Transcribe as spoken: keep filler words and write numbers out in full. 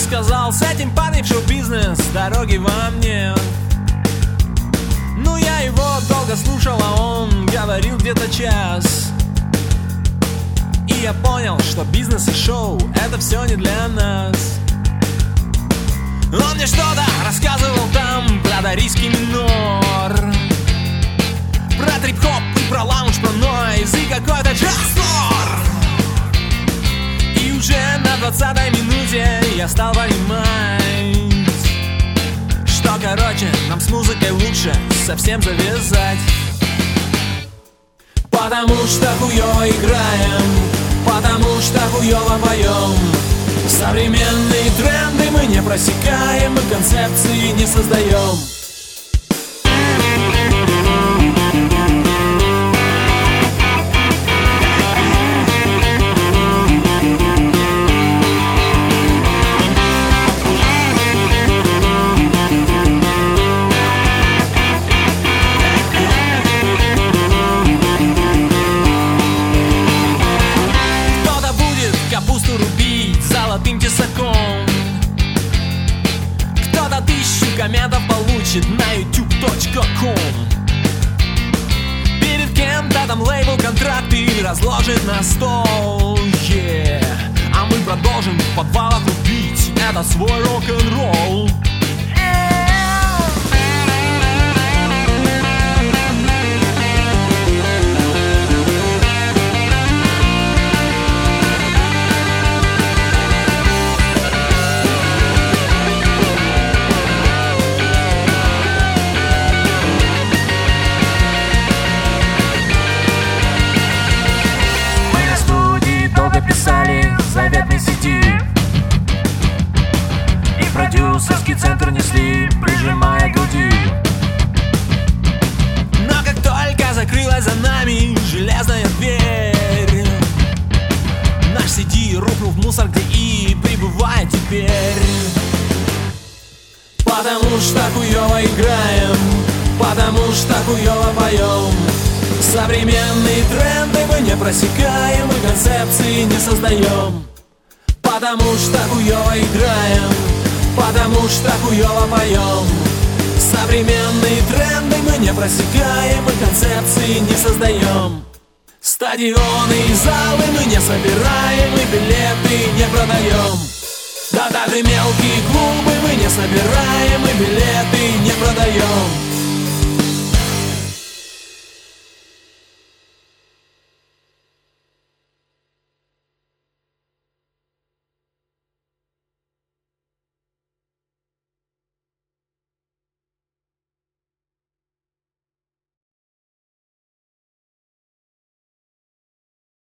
сказал: с этим парнем в шоу-бизнес дороги вам нет. Ну я его долго слушал, а он говорил где-то час. И я понял, что бизнес и шоу — это все не для нас. Он мне что-то рассказывал там про дорийский минор, про трип-хоп и про лаунж, про нойз и какой-то джаз-флор. И уже на двадцатой минуте я стал понимать, что, короче, нам с музыкой лучше совсем завязать. Потому что хуёво играем, потому что хуёво поем. Современные тренды мы не просекаем, мы концепции не создаем. Капусту рубить золотым тесаком, кто-то тысячу комментов получит на ютуб точка ком. Перед кем-то там лейбл контракты разложит на стол, yeah. А мы продолжим в подвалах рубить это свой рок-н-ролл. Писали заветный си ди, и продюсерский центр несли, прижимая к груди. Но как только закрылась за нами железная дверь, наш си ди рухнул в мусор, где и пребывает теперь. Потому что хуёво играем, потому что хуёво поем. Современные тренды мы не просекаем, и концепции не создаем. Потому что хуёво играем, потому что хуёво поем. Современные тренды мы не просекаем, и концепции не создаем. Стадионы и залы мы не собираем, и билеты не продаем. Да даже мелкие клубы мы не собираем, и билеты не продаем.